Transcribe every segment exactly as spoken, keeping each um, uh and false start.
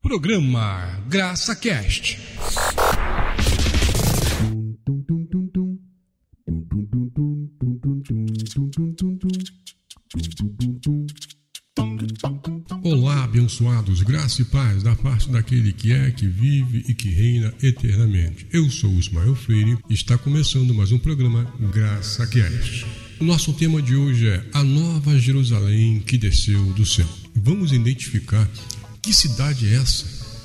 Programa Graça Cast. Olá, abençoados, graça e paz da parte daquele que é, que vive e que reina eternamente. Eu sou o Ismael Freire e está começando mais um programa Graça Cast. O nosso tema de hoje é a Nova Jerusalém que desceu do céu. Vamos identificar que cidade é essa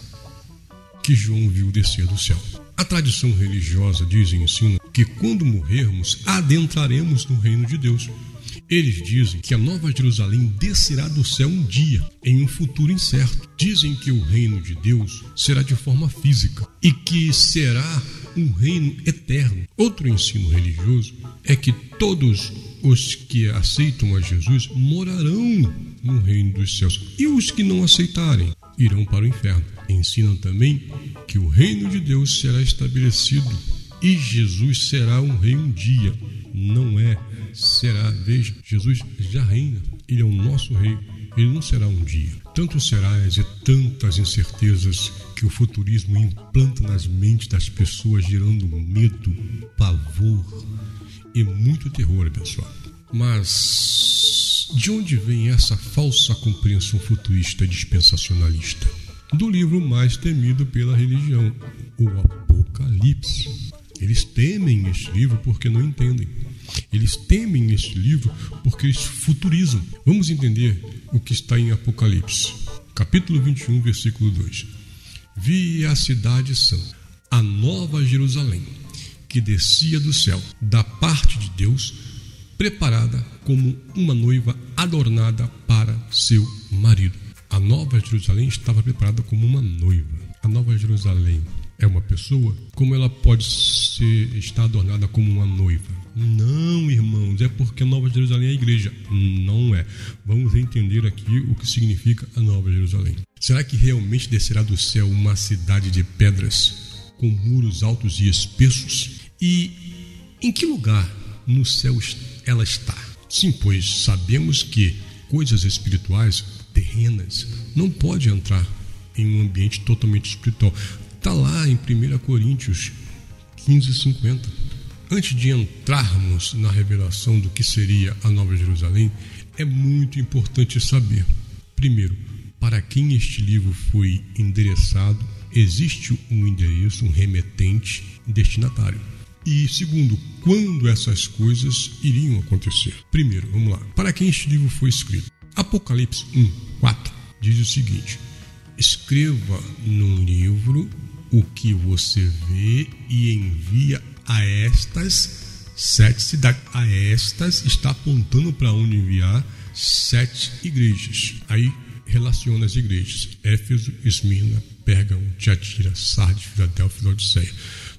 que João viu descer do céu. A tradição religiosa diz e ensina que quando morrermos, adentraremos no reino de Deus. Eles dizem que a Nova Jerusalém descerá do céu um dia, em um futuro incerto. Dizem que o reino de Deus será de forma física e que será um reino eterno. Outro ensino religioso é que todos os que aceitam a Jesus morarão no reino dos céus e os que não aceitarem irão para o inferno. Ensinam também que o reino de Deus será estabelecido e Jesus será um rei um dia. Não é, será. Veja, Jesus já reina, ele é o nosso rei, ele não será um dia. Tantos serás e tantas incertezas que o futurismo implanta nas mentes das pessoas, gerando medo, pavor e muito terror, pessoal. Mas de onde vem essa falsa compreensão futurista dispensacionalista? Do livro mais temido pela religião, o Apocalipse. Eles temem este livro porque não entendem. Eles temem este livro porque eles futurizam. Vamos entender o que está em Apocalipse, capítulo vinte e um, versículo dois. Vi a cidade santa, a Nova Jerusalém, que descia do céu, da parte de Deus, preparada como uma noiva adornada para seu marido. A Nova Jerusalém estava preparada como uma noiva. A Nova Jerusalém é uma pessoa? Como ela pode ser, estar adornada como uma noiva? Não, irmãos, é porque a Nova Jerusalém é a igreja. Não é. Vamos entender aqui o que significa a Nova Jerusalém. Será que realmente descerá do céu uma cidade de pedras, com muros altos e espessos? E em que lugar no céu ela está? Sim, pois sabemos que coisas espirituais, terrenas, não pode entrar em um ambiente totalmente espiritual. Está lá em primeira Coríntios quinze, cinquenta. Antes de entrarmos na revelação do que seria a Nova Jerusalém, é muito importante saber, primeiro, para quem este livro foi endereçado, existe um endereço, um remetente, um destinatário. E segundo, quando essas coisas iriam acontecer. Primeiro, vamos lá, para quem este livro foi escrito? Apocalipse um, quatro diz o seguinte: escreva no livro o que você vê e envia a estas sete cidades. A estas está apontando para onde enviar sete igrejas. Aí relaciona as igrejas: Éfeso, Esmirna, Pérgamo, Tiatira, Sardes, Filadélfia e Laodiceia.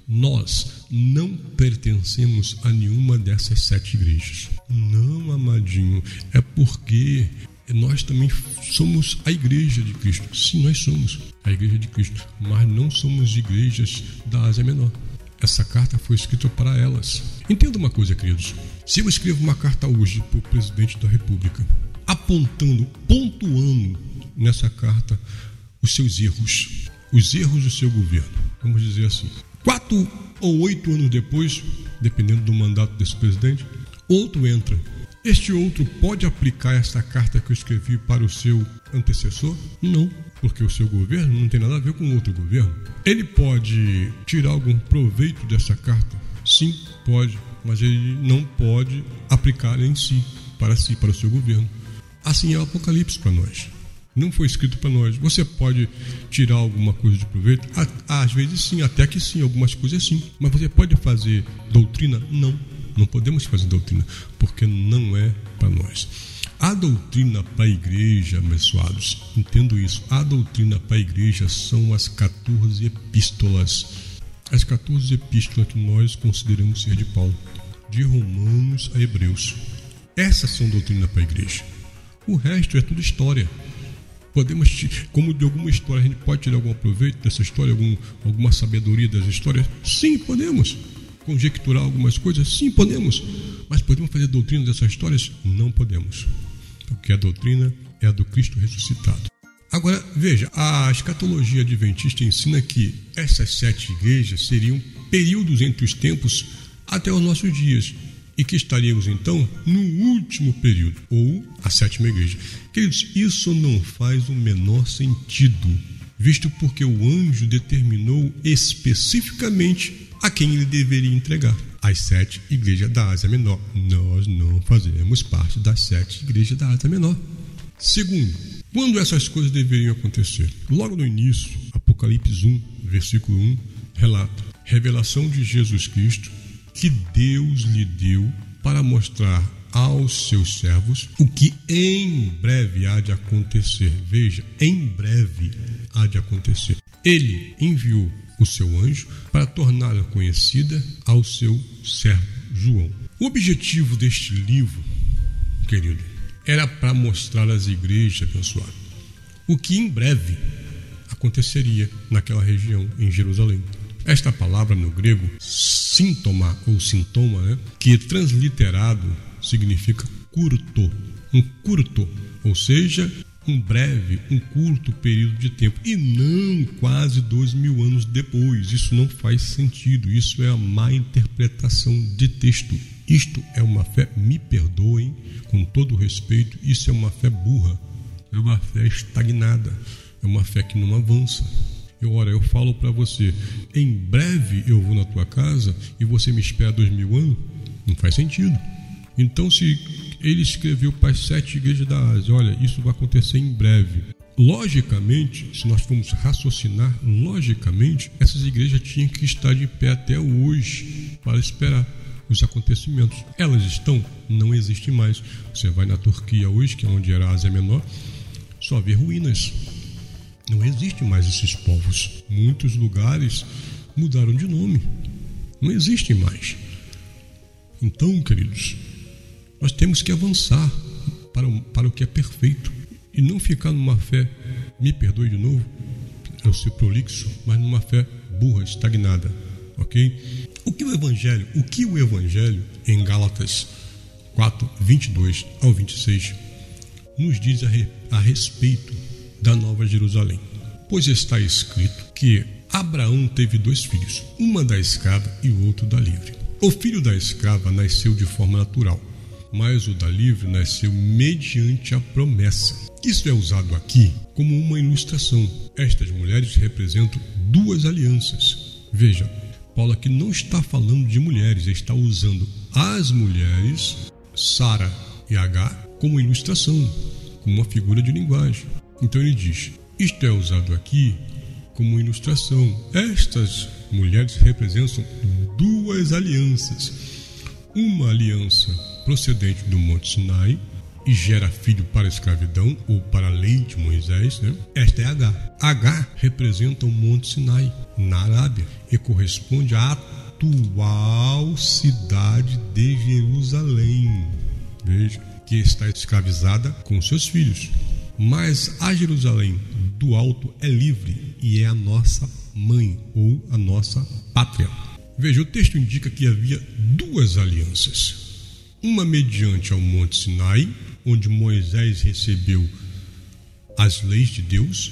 Nós não pertencemos a nenhuma dessas sete igrejas. Não, amadinho, é porque nós também somos a igreja de Cristo. Sim, nós somos a igreja de Cristo, mas não somos igrejas da Ásia Menor. Essa carta foi escrita para elas. Entenda uma coisa, queridos. Se eu escrevo uma carta hoje para o presidente da República, apontando, pontuando nessa carta os seus erros, os erros do seu governo, vamos dizer assim, quatro ou oito anos depois, dependendo do mandato desse presidente, outro entra. Este outro pode aplicar essa carta que eu escrevi para o seu antecessor? Não, porque o seu governo não tem nada a ver com outro governo. Ele pode tirar algum proveito dessa carta? Sim, pode, mas ele não pode aplicar em si, para si, para o seu governo. Assim é o Apocalipse para nós. Não foi escrito para nós. Você pode tirar alguma coisa de proveito? Às vezes sim, até que sim, algumas coisas sim. Mas você pode fazer doutrina? Não, não podemos fazer doutrina, porque não é para nós. A doutrina para a igreja, abençoados, entendo isso, a doutrina para a igreja são as quatorze epístolas. As quatorze epístolas que nós consideramos ser de Paulo, de Romanos a Hebreus. Essas são doutrina para a igreja. O resto é tudo história. Podemos, como de alguma história, a gente pode tirar algum proveito dessa história, algum, alguma sabedoria das histórias? Sim, podemos. Conjecturar algumas coisas? Sim, podemos. Mas podemos fazer doutrina dessas histórias? Não podemos. Porque a doutrina é a do Cristo ressuscitado. Agora, veja, a escatologia adventista ensina que essas sete igrejas seriam períodos entre os tempos até os nossos dias, e que estaríamos então no último período, ou a sétima igreja. Queridos, isso não faz o menor sentido, visto porque o anjo determinou especificamente a quem ele deveria entregar. As sete igrejas da Ásia Menor. Nós não fazemos parte das sete igrejas da Ásia Menor. Segundo, quando essas coisas deveriam acontecer? Logo no início, Apocalipse um, versículo um, relata: revelação de Jesus Cristo, que Deus lhe deu para mostrar aos seus servos o que em breve há de acontecer. Veja, em breve há de acontecer. Ele enviou o seu anjo para torná-la conhecida ao seu servo João. O objetivo deste livro, querido, era para mostrar às igrejas abençoadas o que em breve aconteceria naquela região, em Jerusalém. Esta palavra no grego, síntoma ou sintoma, né, que transliterado significa curto, um curto, ou seja, um breve, um curto período de tempo, e não quase dois mil anos depois. Isso não faz sentido, isso é a má interpretação de texto. Isto é uma fé, me perdoem, com todo respeito, isso é uma fé burra, é uma fé estagnada, é uma fé que não avança. Eu, ora, eu falo para você, em breve eu vou na tua casa e você me espera dois mil anos? Não faz sentido. Então, se ele escreveu para as sete igrejas da Ásia, olha, isso vai acontecer em breve. Logicamente, se nós formos raciocinar, logicamente, essas igrejas tinham que estar de pé até hoje para esperar os acontecimentos. Elas estão? Não existem mais. Você vai na Turquia hoje, que é onde era a Ásia Menor, só vê ruínas. Não existem mais esses povos. Muitos lugares mudaram de nome. Não existem mais. Então, queridos, nós temos que avançar para o, para o que é perfeito e não ficar numa fé, me perdoe de novo, eu ser prolixo, mas numa fé burra, estagnada, ok? O que o Evangelho, o que o Evangelho em Gálatas quatro, vinte e dois ao vinte e seis nos diz a, re, a respeito da Nova Jerusalém? Pois está escrito que Abraão teve dois filhos, uma da escrava e o outro da livre. O filho da escrava nasceu de forma natural, mas o da livre nasceu mediante a promessa. Isso é usado aqui como uma ilustração. Estas mulheres representam duas alianças. Veja, Paulo aqui não está falando de mulheres, ele está usando as mulheres, Sara e Agar, como ilustração, como uma figura de linguagem. Então ele diz, isto é usado aqui como ilustração. Estas mulheres representam duas alianças. Uma aliança procedente do Monte Sinai e gera filho para a escravidão ou para a lei de Moisés, né? Esta é Agar. Agar representa o Monte Sinai na Arábia e corresponde à atual cidade de Jerusalém. Veja, que está escravizada com seus filhos. Mas a Jerusalém do alto é livre e é a nossa mãe ou a nossa pátria. Veja, o texto indica que havia duas alianças. Uma mediante ao Monte Sinai, onde Moisés recebeu as leis de Deus,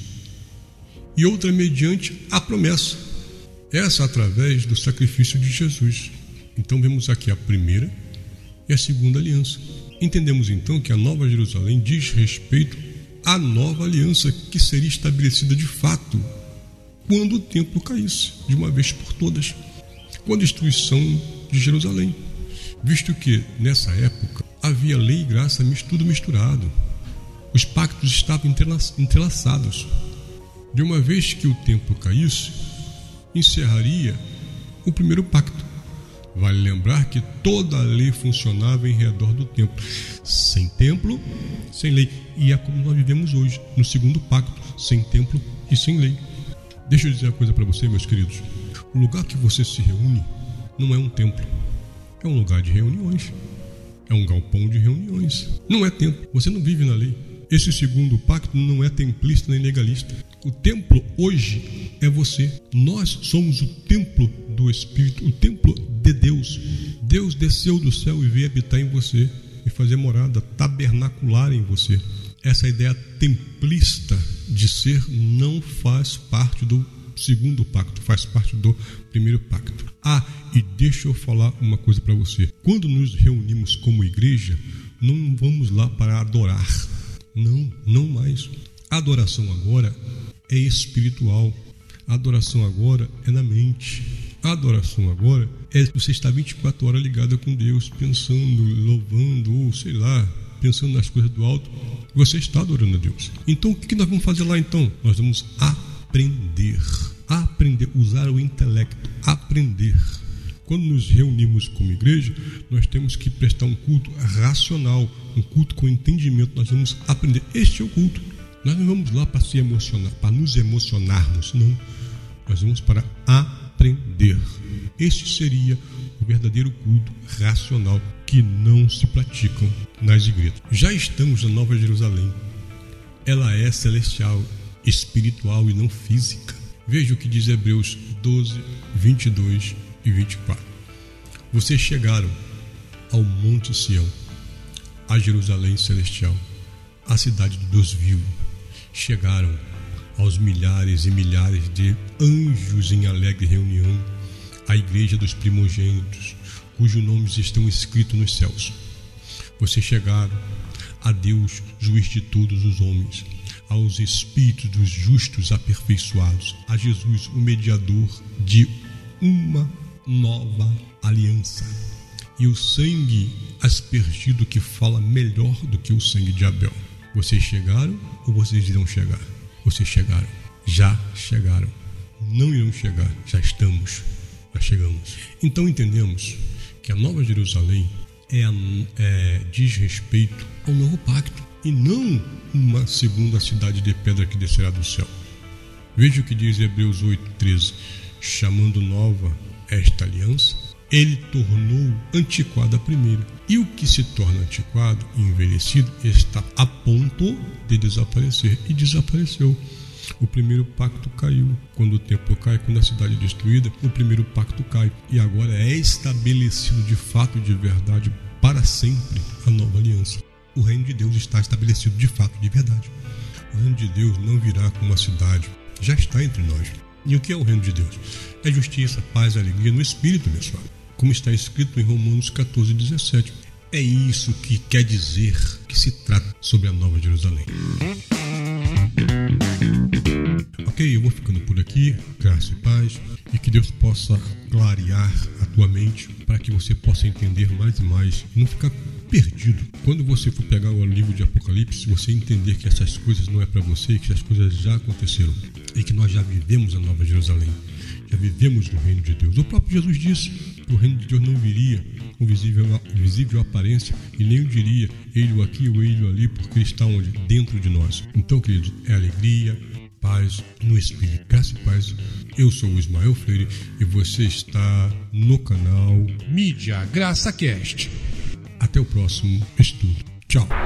e outra mediante a promessa, essa através do sacrifício de Jesus. Então vemos aqui a primeira e a segunda aliança. Entendemos então que a Nova Jerusalém diz respeito à nova aliança que seria estabelecida de fato quando o templo caísse, de uma vez por todas, com a destruição de Jerusalém. Visto que, nessa época, havia lei e graça tudo misturado. Os pactos estavam entrelaçados. De uma vez que o templo caísse, encerraria o primeiro pacto. Vale lembrar que toda a lei funcionava em redor do templo. Sem templo, sem lei. E é como nós vivemos hoje, no segundo pacto, sem templo e sem lei. Deixa eu dizer uma coisa para você, meus queridos. O lugar que você se reúne não é um templo. É um lugar de reuniões. É um galpão de reuniões. Não é templo. Você não vive na lei. Esse segundo pacto não é templista nem legalista. O templo hoje é você. Nós somos o templo do Espírito, o templo de Deus. Deus desceu do céu e veio habitar em você e fazer morada, tabernacular em você. Essa ideia templista de ser não faz parte do segundo pacto, faz parte do primeiro pacto. Ah, e deixa eu falar uma coisa para você. Quando nos reunimos como igreja, não vamos lá para adorar. Não, não mais. A adoração agora é espiritual. A adoração agora é na mente. A adoração agora é você estar vinte e quatro horas ligado com Deus, pensando, louvando, ou sei lá, pensando nas coisas do alto. Você está adorando a Deus. Então, o que nós vamos fazer lá então? Nós vamos aprender. Aprender, usar o intelecto, aprender. Quando nos reunimos como igreja, nós temos que prestar um culto racional, um culto com entendimento. Nós vamos aprender. Este é o culto. Nós não vamos lá para se emocionar, para nos emocionarmos, não. Nós vamos para aprender. Este seria o verdadeiro culto racional que não se praticam nas igrejas. Já estamos na Nova Jerusalém. Ela é celestial, espiritual e não física. Veja o que diz Hebreus doze, vinte e dois e vinte e quatro. Vocês chegaram ao Monte Sião, a Jerusalém celestial, a cidade do Deus vivo. Chegaram aos milhares e milhares de anjos em alegre reunião, a igreja dos primogênitos, cujos nomes estão escritos nos céus. Vocês chegaram a Deus, juiz de todos os homens, aos espíritos dos justos aperfeiçoados, a Jesus, o mediador de uma nova aliança, e o sangue aspergido que fala melhor do que o sangue de Abel. Vocês chegaram ou vocês irão chegar? Vocês chegaram, já chegaram, não irão chegar, já estamos, já chegamos. Então entendemos que a Nova Jerusalém é, a, é, diz respeito ao novo pacto e não uma segunda cidade de pedra que descerá do céu. Veja o que diz Hebreus oito, treze. Chamando nova esta aliança, ele tornou antiquada a primeira. E o que se torna antiquado e envelhecido está a ponto de desaparecer. E desapareceu. O primeiro pacto caiu. Quando o templo cai, quando a cidade é destruída, o primeiro pacto cai. E agora é estabelecido de fato e de verdade para sempre a nova aliança. O reino de Deus está estabelecido de fato e de verdade. O reino de Deus não virá como uma cidade. Já está entre nós. E o que é o reino de Deus? É justiça, paz e alegria no Espírito, pessoal. Como está escrito em Romanos catorze, dezessete. É isso que quer dizer que se trata sobre a Nova Jerusalém. Ok, eu vou ficando por aqui, graça e paz, e que Deus possa clarear a tua mente para que você possa entender mais e mais e não ficar perdido. Quando você for pegar o livro de Apocalipse, você entender que essas coisas não é para você, que essas coisas já aconteceram e que nós já vivemos a Nova Jerusalém, já vivemos no reino de Deus. O próprio Jesus disse que o reino de Deus não viria com visível, visível aparência e nem o diria ele aqui ou ele ali, porque ele está onde? Dentro de nós. Então, queridos, é alegria, paz no Espírito. Graça e paz. Eu sou o Ismael Freire e você está no canal Mídia Graça Cast. Até o próximo estudo. Tchau.